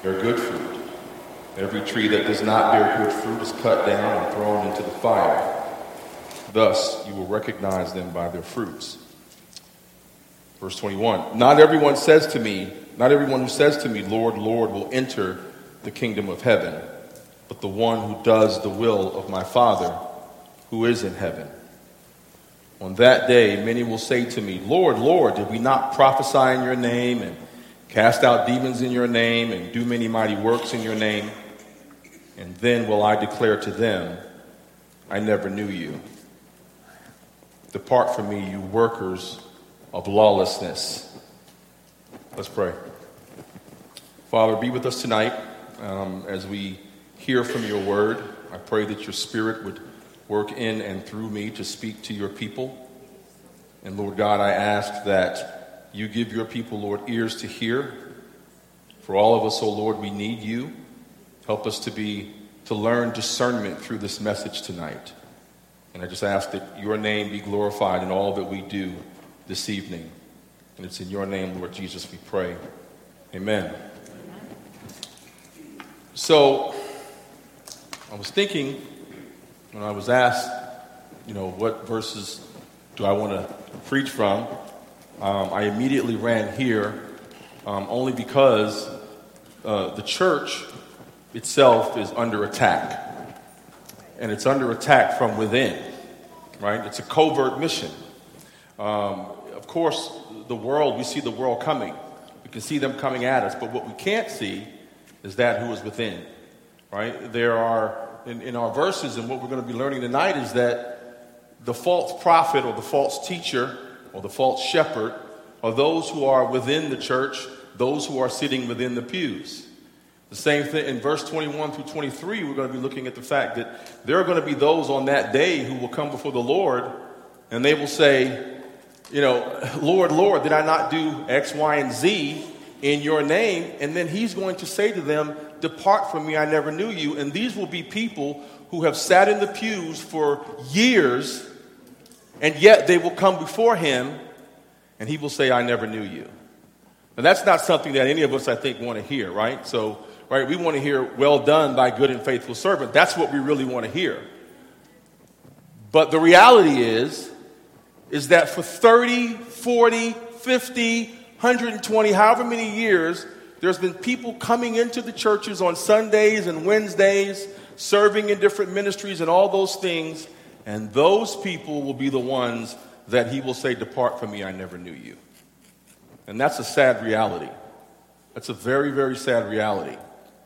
bear good fruit. Every tree that does not bear good fruit is cut down and thrown into the fire. Thus you will recognize them by their fruits. Verse 21, not everyone who says to me, Lord, Lord, will enter the kingdom of heaven, but the one who does the will of my Father who is in heaven. On that day, many will say to me, Lord, Lord, did we not prophesy in your name and cast out demons in your name and do many mighty works in your name? And then will I declare to them, I never knew you. Depart from me, you workers of lawlessness. Let's pray. Father, be with us tonight as we hear from your word. I pray that your Spirit would work in and through me to speak to your people. And Lord God, I ask that you give your people, Lord, ears to hear. For all of us, oh Lord, we need you. Help us to learn discernment through this message tonight. And I just ask that your name be glorified in all that we do this evening. And it's in your name, Lord Jesus, we pray. Amen. So, I was thinking when I was asked, what verses do I want to preach from? I immediately ran here only because the church itself is under attack. And it's under attack from within, right? It's a covert mission. Of course, we see the world coming. We can see them coming at us. But what we can't see is that who is within, right? There are, in our verses, and what we're going to be learning tonight is that the false prophet or the false teacher or the false shepherd are those who are within the church, those who are sitting within the pews. The same thing in verse 21 through 23, we're going to be looking at the fact that there are going to be those on that day who will come before the Lord and they will say, Lord, Lord, did I not do X, Y, and Z in your name? And then he's going to say to them, depart from me, I never knew you. And these will be people who have sat in the pews for years, and yet they will come before him and he will say, I never knew you. And that's not something that any of us, I think, want to hear, right? So, right, we want to hear, well done, thy good and faithful servant. That's what we really want to hear. But the reality is that for 30, 40, 50, 120, however many years, there's been people coming into the churches on Sundays and Wednesdays, serving in different ministries and all those things, and those people will be the ones that he will say, depart from me, I never knew you. And that's a sad reality. That's a very, very sad reality.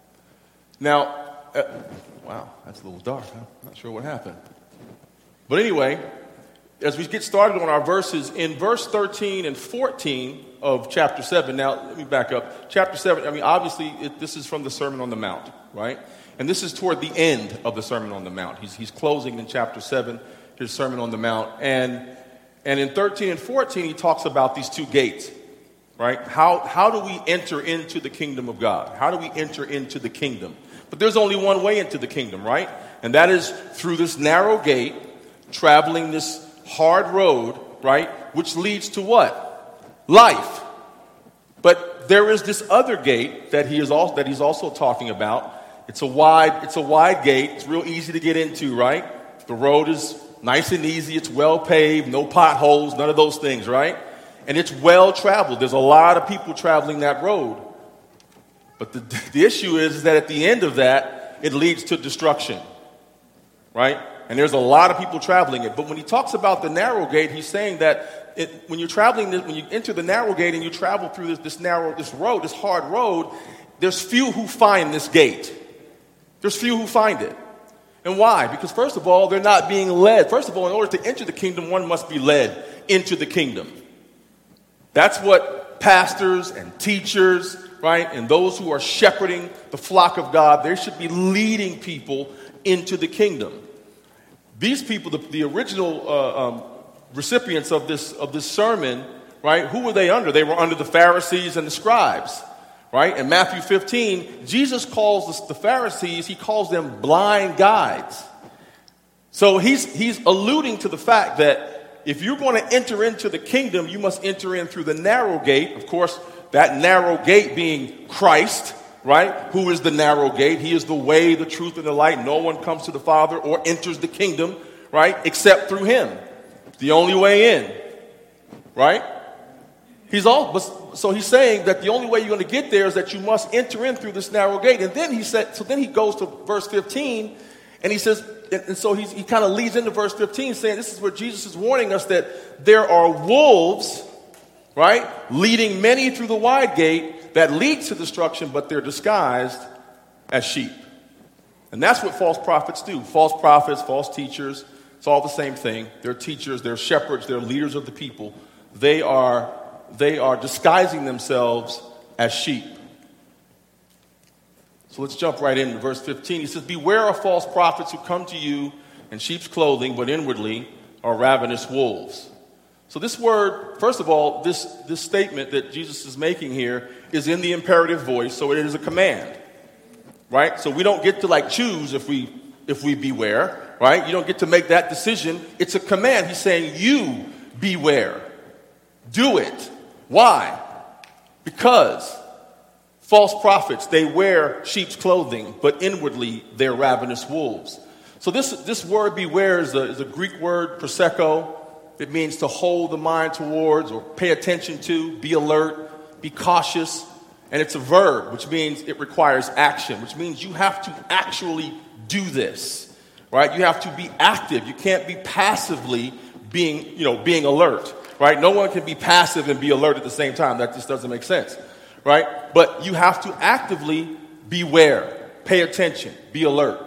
Now, wow, that's a little dark. I'm not sure what happened. But anyway, as we get started on our verses, in verse 13 and 14 of chapter 7, now let me back up. Chapter 7, obviously, this is from the Sermon on the Mount, right? And this is toward the end of the Sermon on the Mount. He's closing in chapter 7, his Sermon on the Mount. And in 13 and 14, he talks about these two gates. Right? How do we enter into the kingdom of God? How do we enter into the kingdom? But there's only one way into the kingdom, right? And that is through this narrow gate, traveling this hard road, right? Which leads to what? Life. But there is this other gate that he's also talking about. It's a wide gate. It's real easy to get into, right? The road is nice and easy. It's well paved, no potholes, none of those things, right? And it's well traveled. There's a lot of people traveling that road. But the issue is that at the end of that, it leads to destruction. Right? And there's a lot of people traveling it. But when he talks about the narrow gate, he's saying that when you're traveling, when you enter the narrow gate and you travel through this hard road, there's few who find this gate. There's few who find it. And why? Because first of all, they're not being led. First of all, in order to enter the kingdom, one must be led into the kingdom. That's what pastors and teachers, right, and those who are shepherding the flock of God, they should be leading people into the kingdom. These people, the original recipients of this sermon, right, who were they under? They were under the Pharisees and the scribes, right? In Matthew 15, Jesus calls the Pharisees, he calls them blind guides. So he's alluding to the fact that if you're going to enter into the kingdom, you must enter in through the narrow gate. Of course, that narrow gate being Christ, right? Who is the narrow gate. He is the way, the truth, and the light. No one comes to the Father or enters the kingdom, right, except through him. The only way in, right? So he's saying that the only way you're going to get there is that you must enter in through this narrow gate. And then then he goes to verse 15, and he says, and so he kind of leads into verse 15, saying this is where Jesus is warning us that there are wolves, right, leading many through the wide gate that leads to destruction, but they're disguised as sheep. And that's what false prophets do. False prophets, false teachers, it's all the same thing. They're teachers, they're shepherds, they're leaders of the people. They are disguising themselves as sheep. So let's jump right into verse 15. He says, beware of false prophets who come to you in sheep's clothing, but inwardly are ravenous wolves. So this word, first of all, this statement that Jesus is making here is in the imperative voice, so it is a command, right? So we don't get to choose if we beware, right? You don't get to make that decision. It's a command. He's saying, you beware. Do it. Why? Because false prophets, they wear sheep's clothing, but inwardly they're ravenous wolves. So this word beware is a Greek word, proseko. It means to hold the mind towards or pay attention to, be alert, be cautious. And it's a verb, which means it requires action, which means you have to actually do this, right? You have to be active. You can't be passively being alert, right? No one can be passive and be alert at the same time. That just doesn't make sense, right? But you have to actively beware, pay attention, be alert.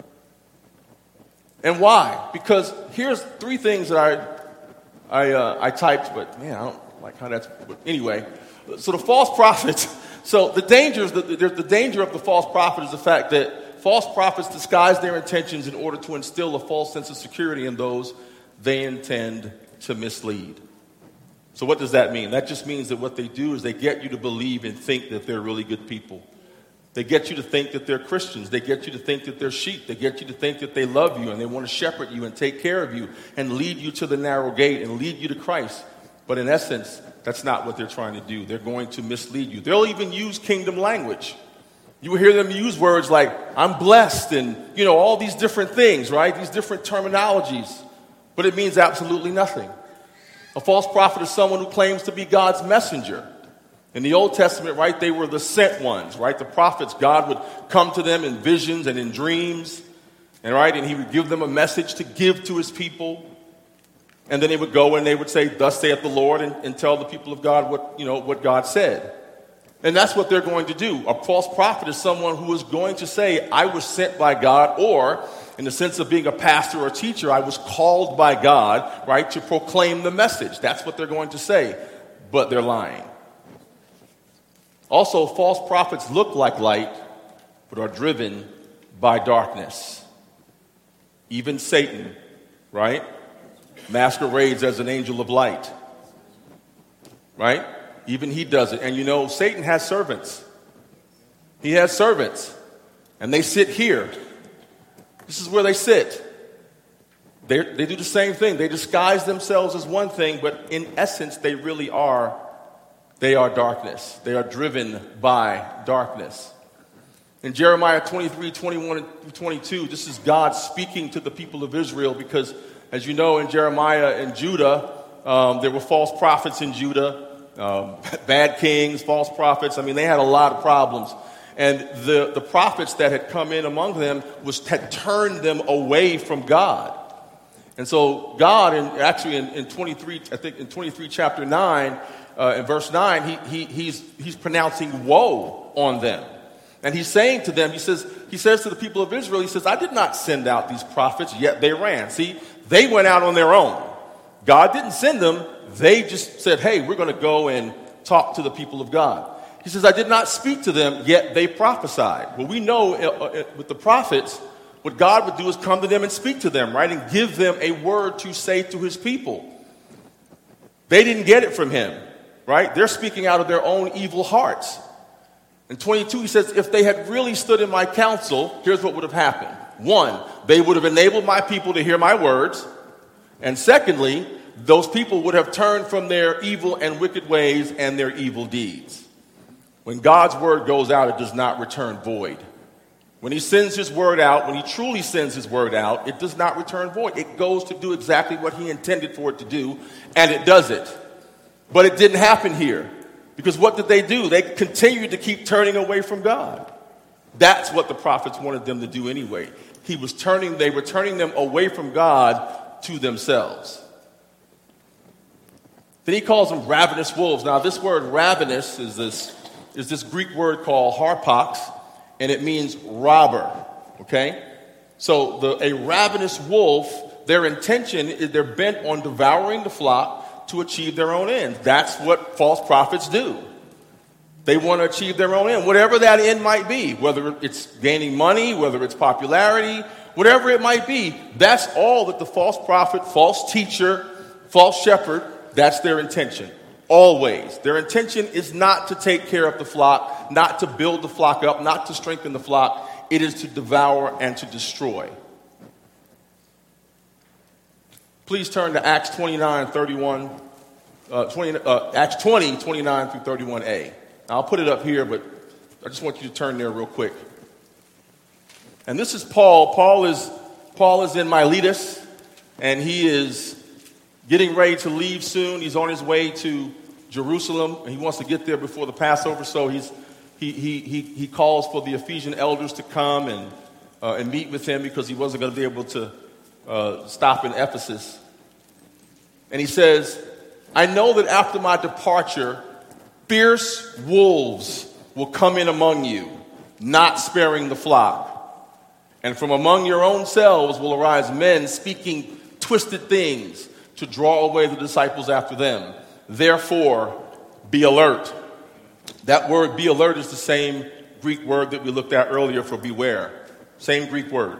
And why? Because here's three things that I typed, but man, I don't like how that's. But anyway, so the false prophets. So the danger of the false prophet is the fact that false prophets disguise their intentions in order to instill a false sense of security in those they intend to mislead. So what does that mean? That just means that what they do is they get you to believe and think that they're really good people. They get you to think that they're Christians. They get you to think that they're sheep. They get you to think that they love you and they want to shepherd you and take care of you and lead you to the narrow gate and lead you to Christ. But in essence, that's not what they're trying to do. They're going to mislead you. They'll even use kingdom language. You will hear them use words like, I'm blessed, and, all these different things, right? These different terminologies. But it means absolutely nothing. A false prophet is someone who claims to be God's messenger. In the Old Testament, right, they were the sent ones, right? The prophets, God would come to them in visions and in dreams, and he would give them a message to give to his people. And then they would go and they would say, thus saith the Lord, and tell the people of God what God said. And that's what they're going to do. A false prophet is someone who is going to say, I was sent by God, or in the sense of being a pastor or a teacher, I was called by God, right, to proclaim the message. That's what they're going to say, but they're lying. Also, false prophets look like light, but are driven by darkness. Even Satan, right, masquerades as an angel of light, right? Even he does it. And Satan has servants. He has servants. And they sit here. This is where they sit. They do the same thing. They disguise themselves as one thing, but in essence, they are darkness. They are driven by darkness. In Jeremiah 23, 21 and 22, this is God speaking to the people of Israel because, as you know, in Jeremiah and Judah, there were false prophets in Judah, bad kings, false prophets. They had a lot of problems. And the prophets that had come in among them had turned them away from God. And so God, in 23, I think in 23 chapter 9, in verse 9, he's pronouncing woe on them. And he's saying to them, he says to the people of Israel, he says, I did not send out these prophets, yet they ran. See, they went out on their own. God didn't send them. They just said, hey, we're going to go and talk to the people of God. He says, I did not speak to them, yet they prophesied. Well, we know with the prophets, what God would do is come to them and speak to them, right? And give them a word to say to his people. They didn't get it from him, right? They're speaking out of their own evil hearts. In 22, he says, if they had really stood in my counsel, here's what would have happened. One, they would have enabled my people to hear my words. And secondly, those people would have turned from their evil and wicked ways and their evil deeds. When God's word goes out, it does not return void. When he sends his word out, when he truly sends his word out, it does not return void. It goes to do exactly what he intended for it to do, and it does it. But it didn't happen here. Because what did they do? They continued to keep turning away from God. That's what the prophets wanted them to do anyway. They were turning them away from God to themselves. Then he calls them ravenous wolves. Now, this word ravenous is this Greek word called harpax, and it means robber, okay? So a ravenous wolf, their intention is they're bent on devouring the flock to achieve their own ends. That's what false prophets do. They want to achieve their own end, whatever that end might be, whether it's gaining money, whether it's popularity, whatever it might be. That's all that the false prophet, false teacher, false shepherd, that's their intention. Always. Their intention is not to take care of the flock, not to build the flock up, not to strengthen the flock. It is to devour and to destroy. Please turn to Acts 29, 31, Acts 20, 29 through 31a. I'll put it up here, but I just want you to turn there real quick. And this is Paul. Paul is in Miletus, and he is getting ready to leave soon. He's on his way to Jerusalem, and he wants to get there before the Passover. So he calls for the Ephesian elders to come and meet with him because he wasn't going to be able to stop in Ephesus. And he says, I know that after my departure, fierce wolves will come in among you, not sparing the flock. And from among your own selves will arise men speaking twisted things to draw away the disciples after them. Therefore, be alert. That word be alert is the same Greek word that we looked at earlier for beware. Same Greek word.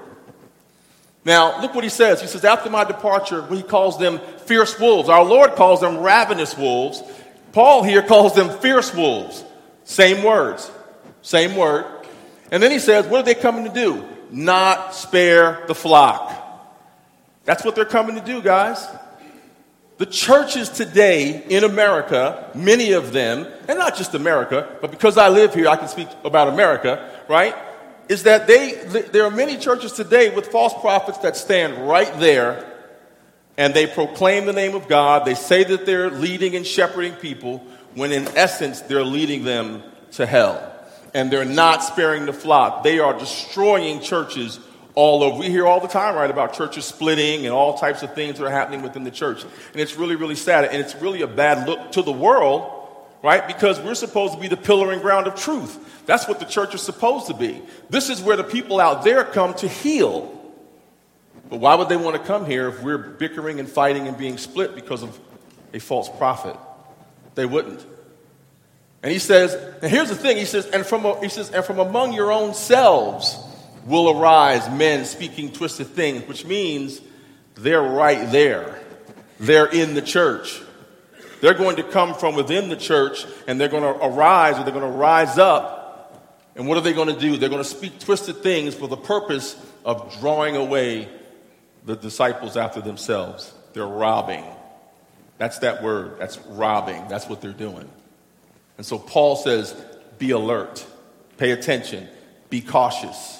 Now, look what he says. He says, after my departure, he calls them fierce wolves. Our Lord calls them ravenous wolves. Paul here calls them fierce wolves. Same words. Same word. And then he says, what are they coming to do? Not spare the flock. That's what they're coming to do, guys. The churches today in America, many of them, and not just America, but because I live here, I can speak about America, right? Is that there are many churches today with false prophets that stand right there and they proclaim the name of God. They say that they're leading and shepherding people when in essence they're leading them to hell. And they're not sparing the flock. They are destroying churches all over. We hear all the time, right, about churches splitting and all types of things that are happening within the church. And it's really, really sad. And it's really a bad look to the world, right? Because we're supposed to be the pillar and ground of truth. That's what the church is supposed to be. This is where the people out there come to heal. But why would they want to come here if we're bickering and fighting and being split because of a false prophet? They wouldn't. And he says, and here's the thing, he says, and from among your own selves will arise men speaking twisted things, which means they're right there. They're in the church. They're going to come from within the church, and they're going to arise, or they're going to rise up. And what are they going to do? They're going to speak twisted things for the purpose of drawing away the disciples after themselves. They're robbing. That's that word. That's robbing. That's what they're doing. And so Paul says, be alert. Pay attention. Be cautious.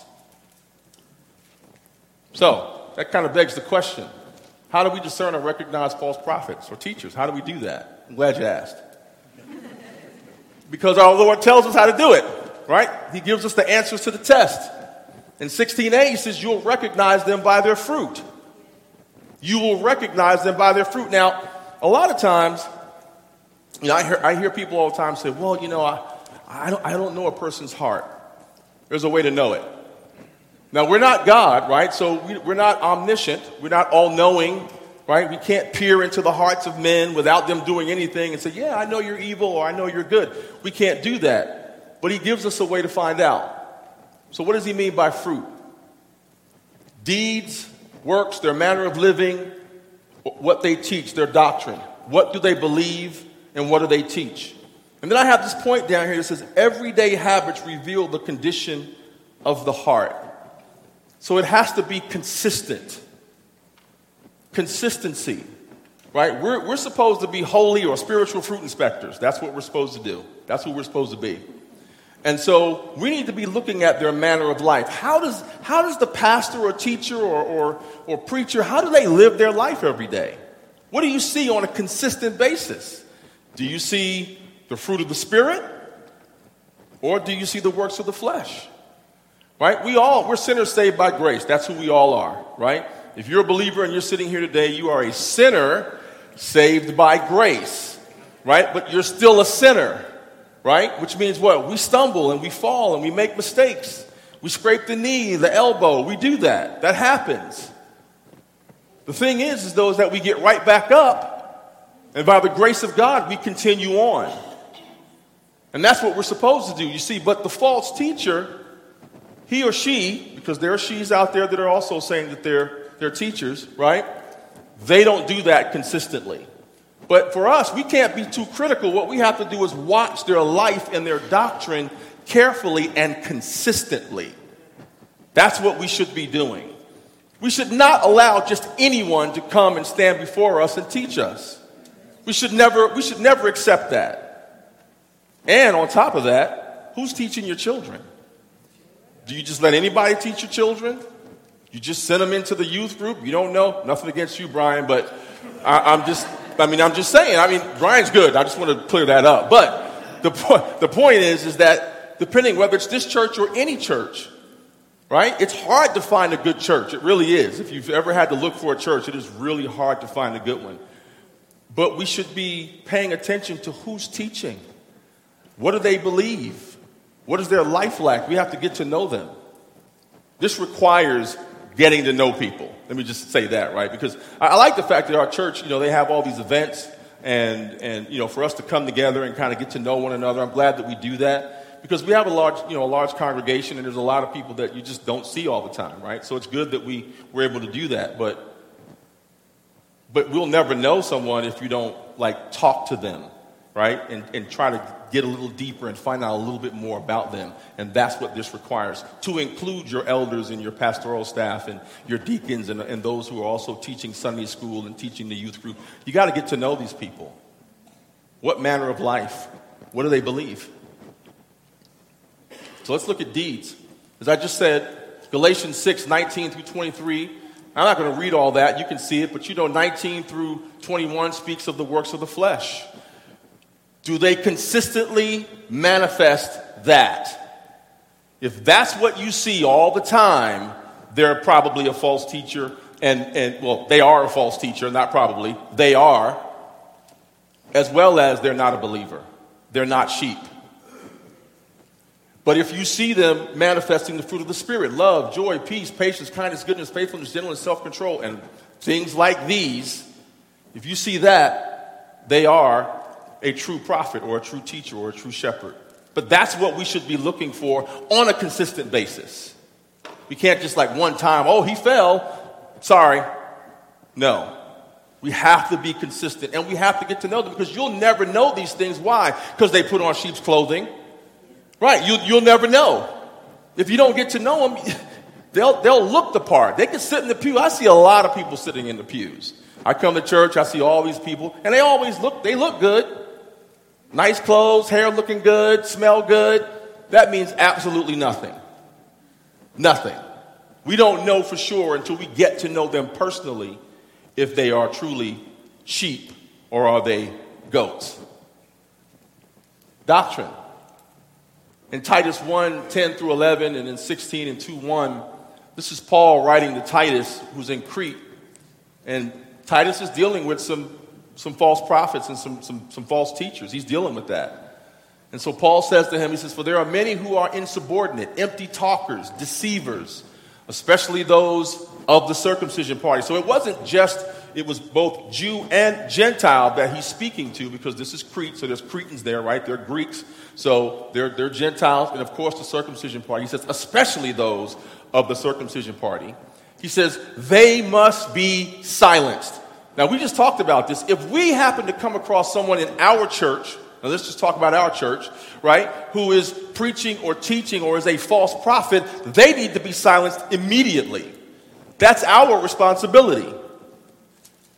So that kind of begs the question, how do we discern and recognize false prophets or teachers? How do we do that? I'm glad you asked. Because our Lord tells us how to do it, right? He gives us the answers to the test. In 16a, he says, you'll recognize them by their fruit. You will recognize them by their fruit. Now, a lot of times, I hear people all the time say, well, I don't know a person's heart. There's a way to know it. Now, we're not God, right? So we're not omniscient. We're not all-knowing, right? We can't peer into the hearts of men without them doing anything and say, yeah, I know you're evil or I know you're good. We can't do that. But he gives us a way to find out. So what does he mean by fruit? Deeds, works, their manner of living, what they teach, their doctrine. What do they believe and what do they teach? And then I have this point down here that says, everyday habits reveal the condition of the heart. So it has to be consistent. Consistency, right? We're supposed to be holy or spiritual fruit inspectors. That's what we're supposed to do. That's who we're supposed to be. And so we need to be looking at their manner of life. How does the pastor or teacher or preacher, how do they live their life every day? What do you see on a consistent basis? Do you see the fruit of the Spirit? Or do you see the works of the flesh? Right? We're sinners saved by grace. That's who we all are, right? If you're a believer and you're sitting here today, you are a sinner saved by grace, right? But you're still a sinner, right? Which means what? We stumble and we fall and we make mistakes. We scrape the knee, the elbow. We do that. That happens. The thing is though, is that we get right back up, and by the grace of God, we continue on. And that's what we're supposed to do, you see. But the false teacher, he or she, because there are she's out there that are also saying that they're teachers, right? They don't do that consistently. But for us, we can't be too critical. What we have to do is watch their life and their doctrine carefully and consistently. That's what we should be doing. We should not allow just anyone to come and stand before us and teach us. We should never accept that. And on top of that, who's teaching your children? Do you just let anybody teach your children? You just send them into the youth group? You don't know? Nothing against you, Brian, but I'm just saying. Brian's good. I just want to clear that up. But the point is that depending whether it's this church or any church, right? It's hard to find a good church. It really is. If you've ever had to look for a church, it is really hard to find a good one. But we should be paying attention to who's teaching. What do they believe? What is their life like? We have to get to know them. This requires getting to know people. Let me just say that, right? Because I like the fact that our church, they have all these events and for us to come together and kind of get to know one another. I'm glad that we do that because we have a large congregation, and there's a lot of people that you just don't see all the time, right? So it's good that we're able to do that. But we'll never know someone if you don't talk to them, right? And try to get a little deeper and find out a little bit more about them. And that's what this requires, to include your elders and your pastoral staff and your deacons and those who are also teaching Sunday school and teaching the youth group. You got to get to know these people. What manner of life? What do they believe? So let's look at deeds. As I just said, Galatians 6, 19 through 23. I'm not going to read all that. You can see it. But 19 through 21 speaks of the works of the flesh. Do they consistently manifest that? If that's what you see all the time, they're probably a false teacher. And they are a false teacher, not probably. They are. As well as they're not a believer. They're not sheep. But if you see them manifesting the fruit of the Spirit, love, joy, peace, patience, kindness, goodness, faithfulness, gentleness, self-control, and things like these, if you see that, they are a true prophet or a true teacher or a true shepherd. But that's what we should be looking for on a consistent basis. We can't just one time, he fell, sorry. No. We have to be consistent, and we have to get to know them, because you'll never know these things. Why? Because they put on sheep's clothing. Right, you'll never know. If you don't get to know them, they'll look the part. They can sit in the pew. I see a lot of people sitting in the pews. I come to church, I see all these people, and they look good. Nice clothes, hair looking good, smell good. That means absolutely nothing. Nothing. We don't know for sure until we get to know them personally if they are truly sheep or are they goats. Doctrine. In Titus 1, 10 through 11, and in 16 and 2:1, this is Paul writing to Titus, who's in Crete. And Titus is dealing with some false prophets and some false teachers. He's dealing with that. And so Paul says to him, he says, "For there are many who are insubordinate, empty talkers, deceivers, especially those of the circumcision party." So it was both Jew and Gentile that he's speaking to, because this is Crete, so there's Cretans there, right? They're Greeks, so they're Gentiles, and of course the circumcision party. He says, especially those of the circumcision party. He says, they must be silenced. Now, we just talked about this. If we happen to come across someone in our church, now let's just talk about our church, right, who is preaching or teaching or is a false prophet, they need to be silenced immediately. That's our responsibility.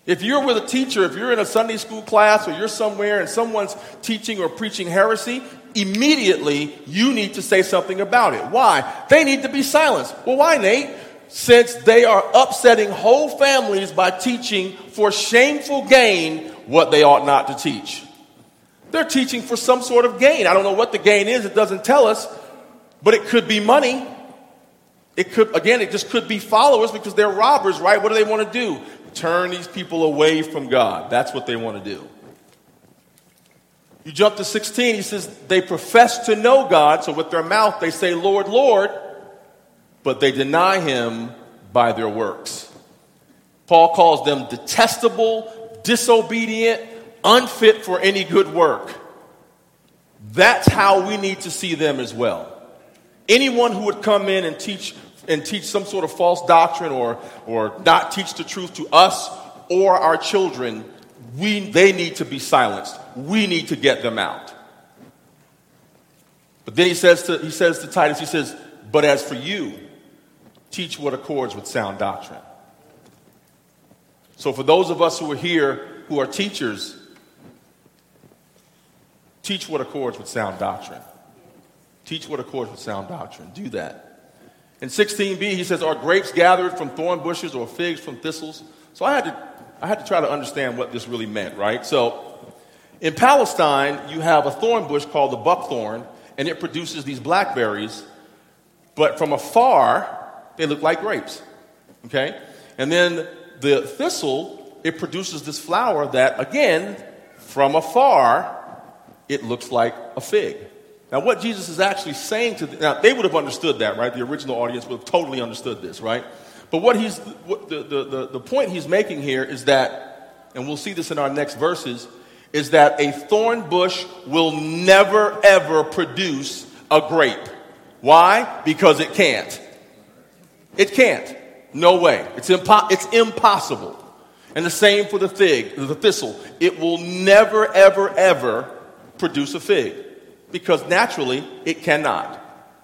If you're with a teacher, if you're in a Sunday school class or you're somewhere and someone's teaching or preaching heresy, immediately you need to say something about it. Why? They need to be silenced. Well, why, Nate? Since they are upsetting whole families by teaching for shameful gain what they ought not to teach. They're teaching for some sort of gain. I don't know what the gain is. It doesn't tell us, but it could be money. It just could be followers because they're robbers, right? What do they want to do? Turn these people away from God. That's what they want to do. You jump to 16, he says, they profess to know God, so with their mouth they say, Lord, Lord, but they deny him by their works. Paul calls them detestable, disobedient, unfit for any good work. That's how we need to see them as well. Anyone who would come in and teach some sort of false doctrine or not teach the truth to us or our children, they need to be silenced. We need to get them out. But then he says to Titus, he says, but as for you, teach what accords with sound doctrine. So for those of us who are here who are teachers, teach what accords with sound doctrine. Teach what accords with sound doctrine. Do that. In 16b, he says, are grapes gathered from thorn bushes or figs from thistles? So I had to try to understand what this really meant, right? So in Palestine, you have a thorn bush called the buckthorn, and it produces these blackberries. But from afar, they look like grapes, okay? And then the thistle, it produces this flower that, again, from afar, it looks like a fig. Now, what Jesus is actually saying to them, now they would have understood that, right? The original audience would have totally understood this, right? But the point he's making here is that, and we'll see this in our next verses, is that a thorn bush will never, ever produce a grape. Why? Because it can't. It can't. No way. It's impossible. And the same for the fig, the thistle. It will never, ever, ever produce a fig. Because naturally, it cannot.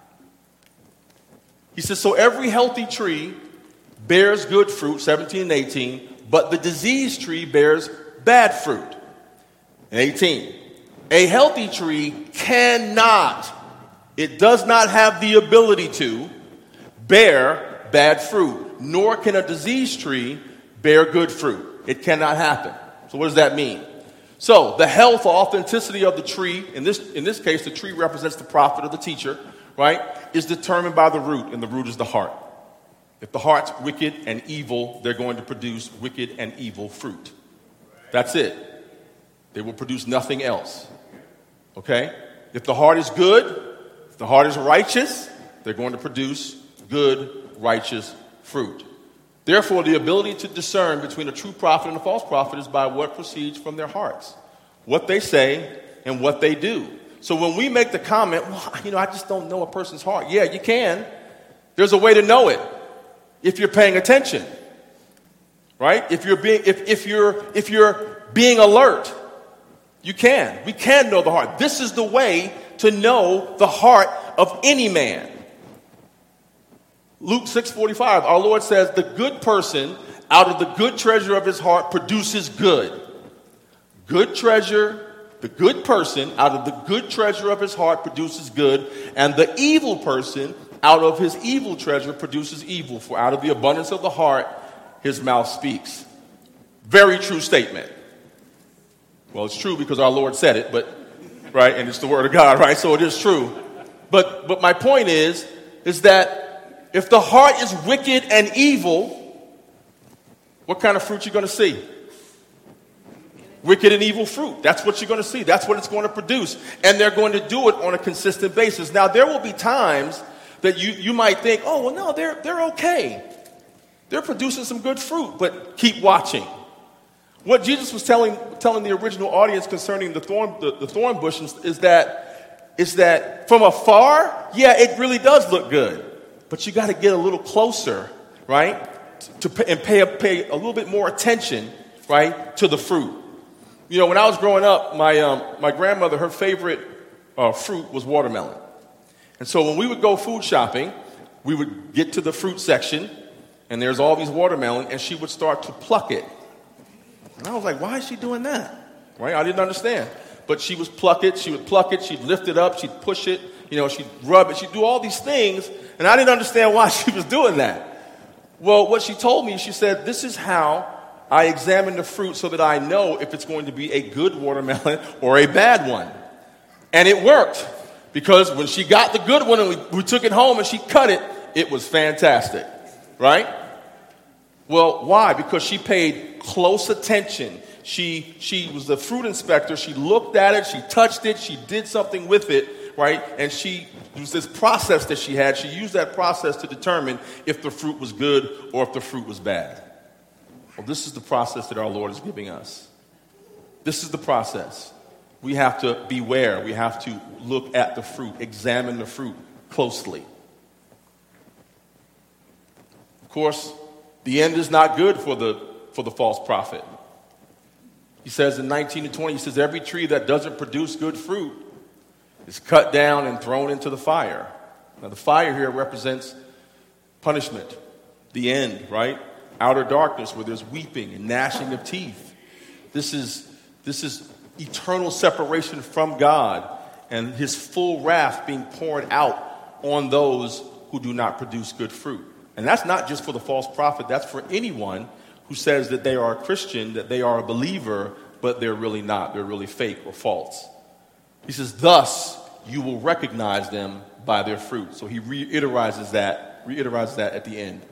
He says, so every healthy tree bears good fruit, 17 and 18, but the diseased tree bears bad fruit. And 18, a healthy tree cannot, it does not have the ability to bear bad fruit, nor can a diseased tree bear good fruit. It cannot happen. So what does that mean? So the health or authenticity of the tree, in this case, the tree represents the prophet or the teacher, right, is determined by the root, and the root is the heart. If the heart's wicked and evil, they're going to produce wicked and evil fruit. That's it. They will produce nothing else. Okay? If the heart is good, if the heart is righteous, they're going to produce good, righteous fruit. Therefore, the ability to discern between a true prophet and a false prophet is by what proceeds from their hearts, what they say and what they do. So when we make the comment, well, I just don't know a person's heart. Yeah, you can. There's a way to know it if you're paying attention, right? If you're being alert, you can. We can know the heart. This is the way to know the heart of any man. Luke 6:45, our Lord says, the good person out of the good treasure of his heart produces good. Good treasure, the good person out of the good treasure of his heart produces good, and the evil person out of his evil treasure produces evil, for out of the abundance of the heart his mouth speaks. Very true statement. Well, it's true because our Lord said it, but right, and it's the word of God, right? So it is true. But my point is that if the heart is wicked and evil, what kind of fruit you're going to see? Wicked and evil fruit. That's what you're going to see. That's what it's going to produce. And they're going to do it on a consistent basis. Now, there will be times that you might think, oh, well, no, they're okay. They're producing some good fruit, but keep watching. What Jesus was telling the original audience concerning the thorn bush is that from afar, yeah, it really does look good. But you got to get a little closer, right, and pay a little bit more attention, right, to the fruit. When I was growing up, my grandmother, her favorite fruit was watermelon. And so when we would go food shopping, we would get to the fruit section, and there's all these watermelon, and she would start to pluck it. And I was like, why is she doing that? Right? I didn't understand. But she would pluck it, she'd lift it up, she'd push it, she'd rub it, she'd do all these things, and I didn't understand why she was doing that. Well, what she told me, she said, this is how I examine the fruit so that I know if it's going to be a good watermelon or a bad one. And it worked, because when she got the good one and we took it home and she cut it, it was fantastic, right? Well, why? Because she paid close attention. She was the fruit inspector. She looked at it, she touched it, she did something with it, right? And it was this process that she had. She used that process to determine if the fruit was good or if the fruit was bad. Well, this is the process that our Lord is giving us. This is the process. We have to beware. We have to look at the fruit, examine the fruit closely. Of course, the end is not good for the false prophet. He says in 19 and 20, he says, every tree that doesn't produce good fruit is cut down and thrown into the fire. Now, the fire here represents punishment, the end, right? Outer darkness where there's weeping and gnashing of teeth. This is eternal separation from God and his full wrath being poured out on those who do not produce good fruit. And that's not just for the false prophet. That's for anyone who says that they are a Christian, that they are a believer, but they're really not. They're really fake or false. He says, thus you will recognize them by their fruit. So he reiterates that at the end.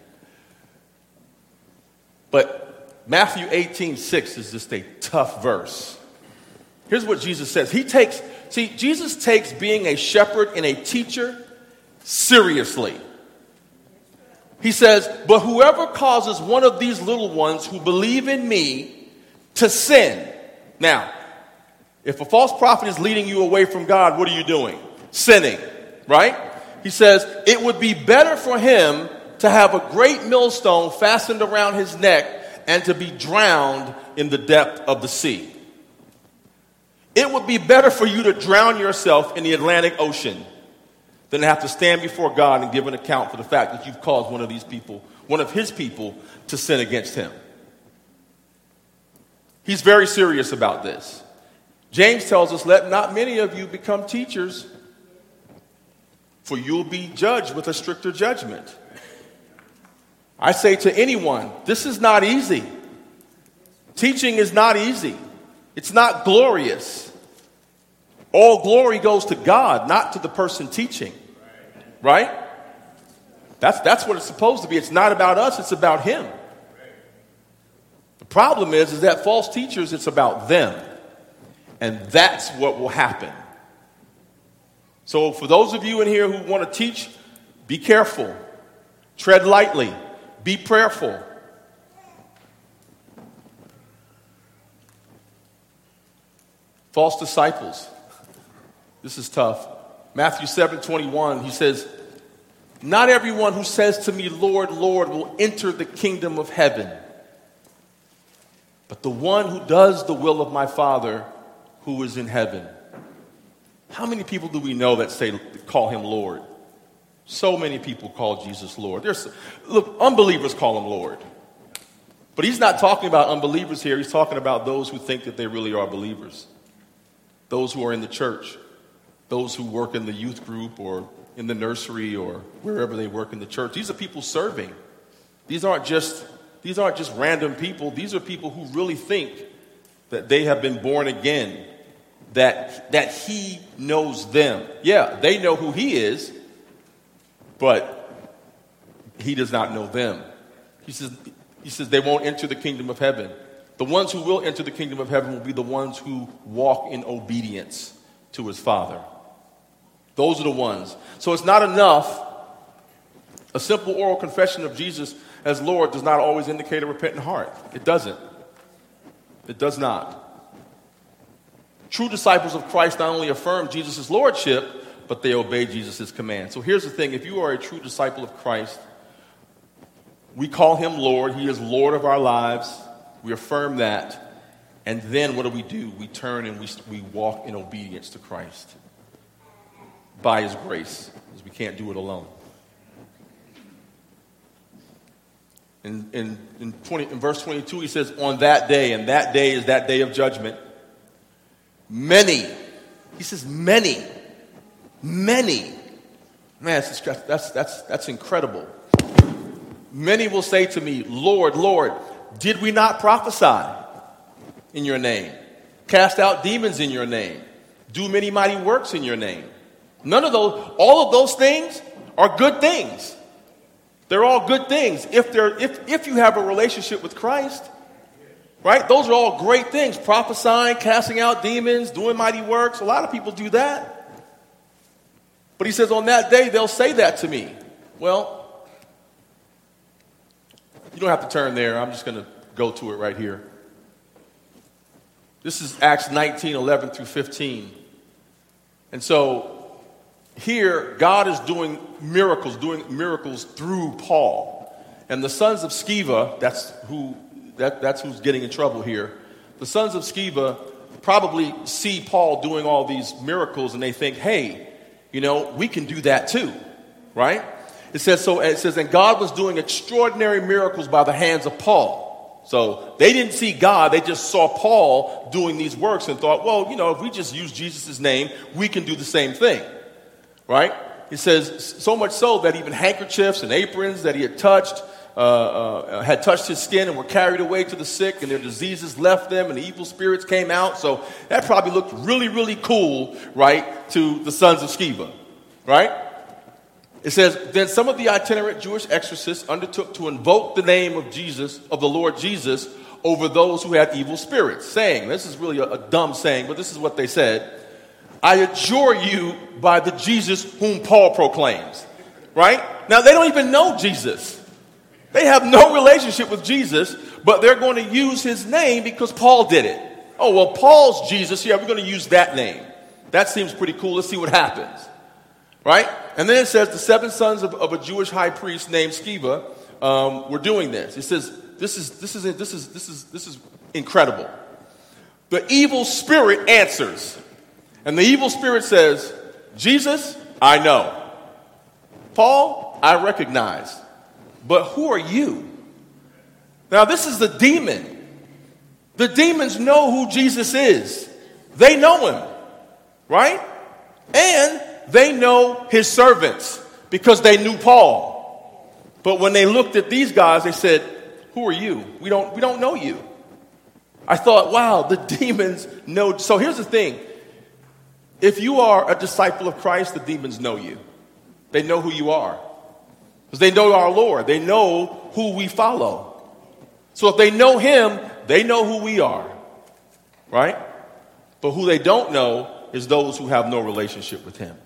But Matthew 18:6 is just a tough verse. Here's what Jesus says. Jesus takes being a shepherd and a teacher seriously. He says, but whoever causes one of these little ones who believe in me to sin. Now, if a false prophet is leading you away from God, what are you doing? Sinning, right? He says, it would be better for him to have a great millstone fastened around his neck and to be drowned in the depth of the sea. It would be better for you to drown yourself in the Atlantic Ocean than to have to stand before God and give an account for the fact that you've caused one of his people, to sin against him. He's very serious about this. James tells us, let not many of you become teachers, for you'll be judged with a stricter judgment. I say to anyone, this is not easy. Teaching is not easy. It's not glorious. All glory goes to God, not to the person teaching. Right? That's what it's supposed to be. It's not about us, it's about him. The problem is that false teachers, it's about them. And that's what will happen. So for those of you in here who want to teach, be careful. Tread lightly. Be prayerful. False disciples. This is tough. Matthew 7:21, he says, not everyone who says to me, Lord, Lord, will enter the kingdom of heaven, but the one who does the will of my Father who is in heaven. How many people do we know that call him Lord? So many people call Jesus Lord. Look, unbelievers call him Lord. But he's not talking about unbelievers here. He's talking about those who think that they really are believers. Those who are in the church. Those who work in the youth group or in the nursery or wherever they work in the church. These are people serving. These aren't just random people. These are people who really think that they have been born again, that he knows them. Yeah, they know who he is, but he does not know them. He says they won't enter the kingdom of heaven. The ones who will enter the kingdom of heaven will be the ones who walk in obedience to his Father. Those are the ones. So it's not enough. A simple oral confession of Jesus as Lord does not always indicate a repentant heart. It doesn't. It does not. True disciples of Christ not only affirm Jesus' lordship, but they obey Jesus' command. So here's the thing. If you are a true disciple of Christ, we call him Lord. He is Lord of our lives. We affirm that. And then what do? We turn and we walk in obedience to Christ. By his grace, because we can't do it alone. In verse 22, he says, on that day, and that day is that day of judgment, many, he says many, man, that's incredible. Many will say to me, Lord, Lord, did we not prophesy in your name, cast out demons in your name, do many mighty works in your name? None of those, all of those things are good things. They're all good things if you have a relationship with Christ, right? Those are all great things. Prophesying, casting out demons, doing mighty works. A lot of people do that. But he says on that day they'll say that to me. Well, you don't have to turn there. I'm just going to go to it right here. This is Acts 19, 11 through 15. And so here, God is doing miracles through Paul. And the sons of Sceva, that's who's getting in trouble here. The sons of Sceva probably see Paul doing all these miracles and they think, hey, we can do that too, right? It says, and God was doing extraordinary miracles by the hands of Paul. So they didn't see God, they just saw Paul doing these works and thought, well, if we just use Jesus' name, we can do the same thing. Right? He says, so much so that even handkerchiefs and aprons that he had touched his skin and were carried away to the sick, and their diseases left them, and the evil spirits came out. So that probably looked really, really cool, right, to the sons of Sceva. Right? It says, then some of the itinerant Jewish exorcists undertook to invoke the name of Jesus, of the Lord Jesus, over those who had evil spirits, saying, this is really a dumb saying, but this is what they said, I adjure you by the Jesus whom Paul proclaims. Right? Now, they don't even know Jesus. They have no relationship with Jesus, but they're going to use his name because Paul did it. Oh, well, Paul's Jesus. Yeah, we're going to use that name. That seems pretty cool. Let's see what happens. Right? And then it says the 7 sons of a Jewish high priest named Sceva were doing this. It says, this is incredible. The evil spirit answers. And the evil spirit says, Jesus, I know. Paul, I recognize. But who are you? Now, this is the demon. The demons know who Jesus is. They know him. Right? And they know his servants because they knew Paul. But when they looked at these guys, they said, who are you? We don't know you. I thought, wow, the demons know. So here's the thing. If you are a disciple of Christ, the demons know you. They know who you are. Because they know our Lord. They know who we follow. So if they know him, they know who we are. Right? But who they don't know is those who have no relationship with him.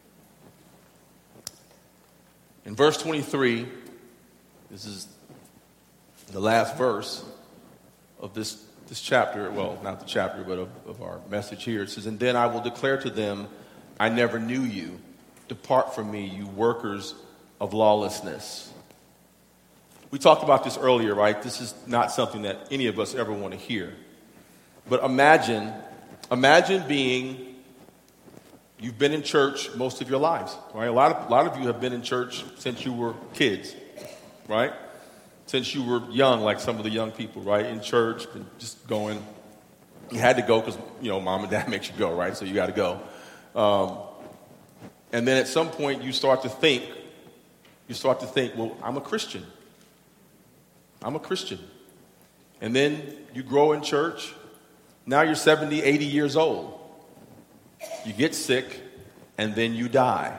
In verse 23, this is the last verse of this chapter, well, not the chapter, but of our message here. It says, and then I will declare to them, I never knew you. Depart from me, you workers of lawlessness. We talked about this earlier, right? This is not something that any of us ever want to hear. But imagine being, you've been in church most of your lives, right? A lot of you have been in church since you were kids, right? Since you were young, like some of the young people, right? In church, and just going. You had to go because, mom and dad makes you go, right? So you got to go. And then at some point you start to think, well, I'm a Christian. I'm a Christian. And then you grow in church. Now you're 70, 80 years old. You get sick, and then you die.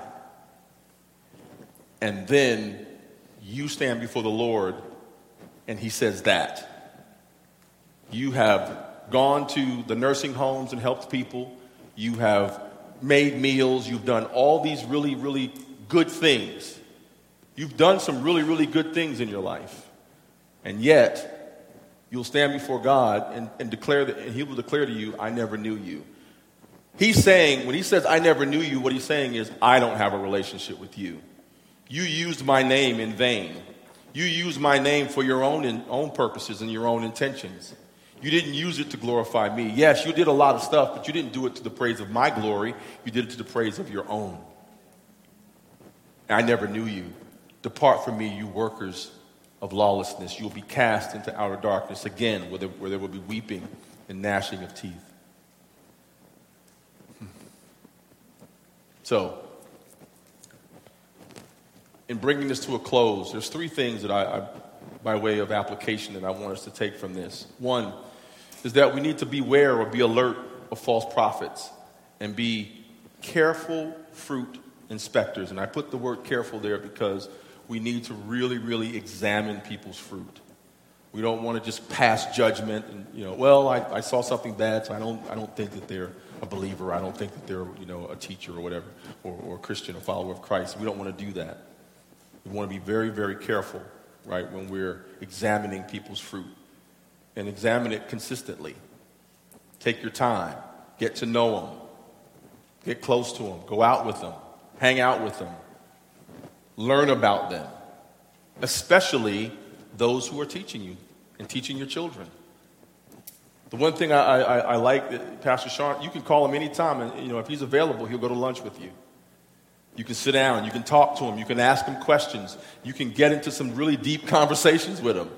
And then you stand before the Lord, and he says that. You have gone to the nursing homes and helped people. You have made meals. You've done all these really, really good things. You've done some really, really good things in your life. And yet, you'll stand before God and declare that, and he will declare to you, I never knew you. He's saying, when he says, I never knew you, what he's saying is, I don't have a relationship with you. You used my name in vain. You used my name for your own purposes and your own intentions. You didn't use it to glorify me. Yes, you did a lot of stuff, but you didn't do it to the praise of my glory. You did it to the praise of your own. I never knew you. Depart from me, you workers of lawlessness. You will be cast into outer darkness again, where there will be weeping and gnashing of teeth. So, in bringing this to a close, there's three things that I by way of application, that I want us to take from this. One is that we need to beware or be alert of false prophets and be careful fruit inspectors. And I put the word careful there because we need to really, really examine people's fruit. We don't want to just pass judgment and, well, I saw something bad, so I don't think that they're a believer. I don't think that they're, a teacher or whatever, or a Christian, a follower of Christ. We don't want to do that. We want to be very, very careful, right, when we're examining people's fruit, and examine it consistently. Take your time. Get to know them. Get close to them. Go out with them. Hang out with them. Learn about them, especially those who are teaching you and teaching your children. The one thing I like, Pastor Sean, you can call him anytime, and if he's available, he'll go to lunch with you. You can sit down, you can talk to him, you can ask him questions, you can get into some really deep conversations with him.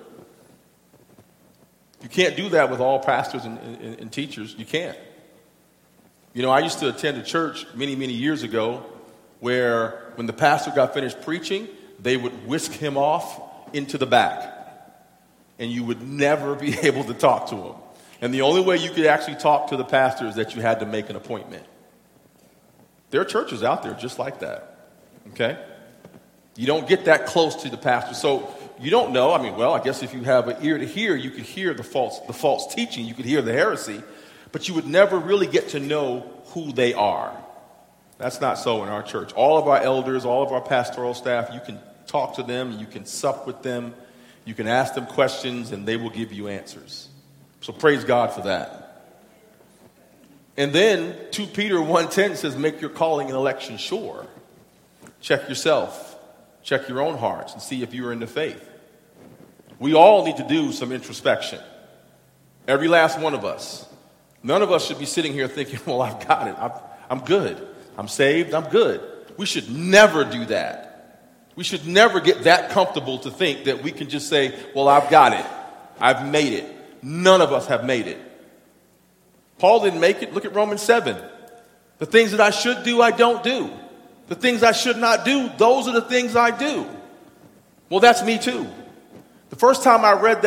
You can't do that with all pastors and teachers. You can't. I used to attend a church many, many years ago where when the pastor got finished preaching, they would whisk him off into the back. And you would never be able to talk to him. And the only way you could actually talk to the pastor is that you had to make an appointment. There are churches out there just like that. Okay? You don't get that close to the pastor. So you don't know. I guess if you have an ear to hear, you could hear the false teaching. You could hear the heresy. But you would never really get to know who they are. That's not so in our church. All of our elders, all of our pastoral staff, you can talk to them, you can sup with them, you can ask them questions, and they will give you answers. So praise God for that. And then 2 Peter 1:10 says, make your calling and election sure. Check yourself. Check your own hearts and see if you're in the faith. We all need to do some introspection. Every last one of us. None of us should be sitting here thinking, well, I've got it. I'm good. I'm saved. I'm good. We should never do that. We should never get that comfortable to think that we can just say, well, I've got it. I've made it. None of us have made it. Paul didn't make it. Look at Romans 7. The things that I should do, I don't do. The things I should not do, those are the things I do. Well, that's me too. The first time I read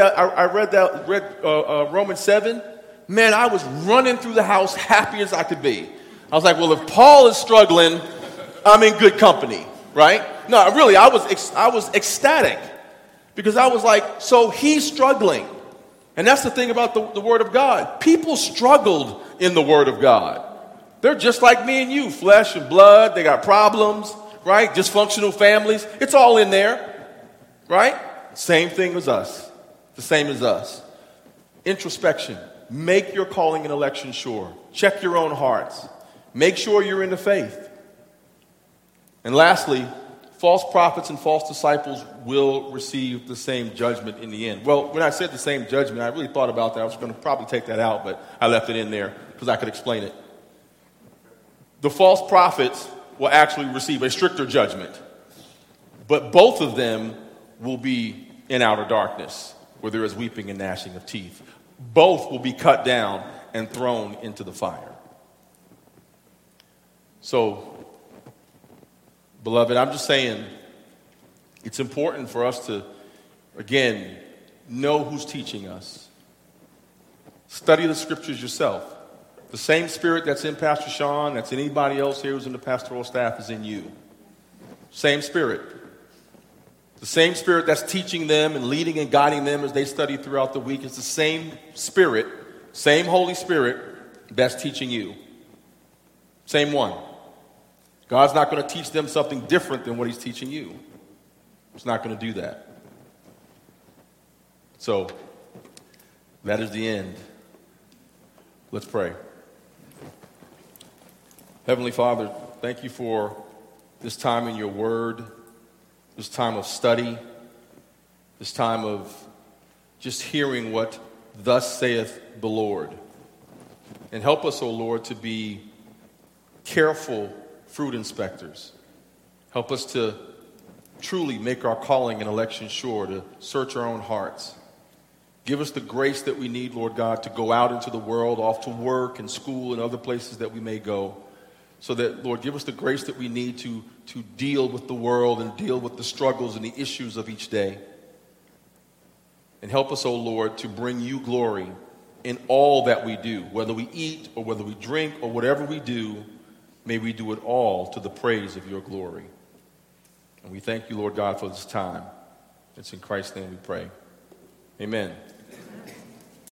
Romans 7, man, I was running through the house happy as I could be. I was like, well, if Paul is struggling, I'm in good company, right? No, really, I was ecstatic because I was like, so he's struggling. And that's the thing about the Word of God. People struggled in the Word of God. They're just like me and you, flesh and blood. They got problems, right? Dysfunctional families. It's all in there, right? Same thing as us. The same as us. Introspection. Make your calling and election sure. Check your own hearts. Make sure you're in the faith. And lastly, false prophets and false disciples will receive the same judgment in the end. Well, when I said the same judgment, I really thought about that. I was going to probably take that out, but I left it in there because I could explain it. The false prophets will actually receive a stricter judgment, but both of them will be in outer darkness where there is weeping and gnashing of teeth. Both will be cut down and thrown into the fire. So, beloved, I'm just saying it's important for us to, again, know who's teaching us. Study the scriptures yourself. The same spirit that's in Pastor Sean, that's in anybody else here who's in the pastoral staff is in you. Same spirit. The same spirit that's teaching them and leading and guiding them as they study throughout the week is the same spirit, same Holy Spirit that's teaching you. Same one. God's not going to teach them something different than what he's teaching you. He's not going to do that. So, that is the end. Let's pray. Heavenly Father, thank you for this time in your word, this time of study, this time of just hearing what thus saith the Lord. And help us, O Lord, to be careful fruit inspectors. Help us to truly make our calling and election sure, to search our own hearts. Give us the grace that we need, Lord God, to go out into the world, off to work and school and other places that we may go. So that, Lord, give us the grace that we need to deal with the world and deal with the struggles and the issues of each day. And help us, O Lord, to bring you glory in all that we do. Whether we eat or whether we drink or whatever we do, may we do it all to the praise of your glory. And we thank you, Lord God, for this time. It's in Christ's name we pray. Amen.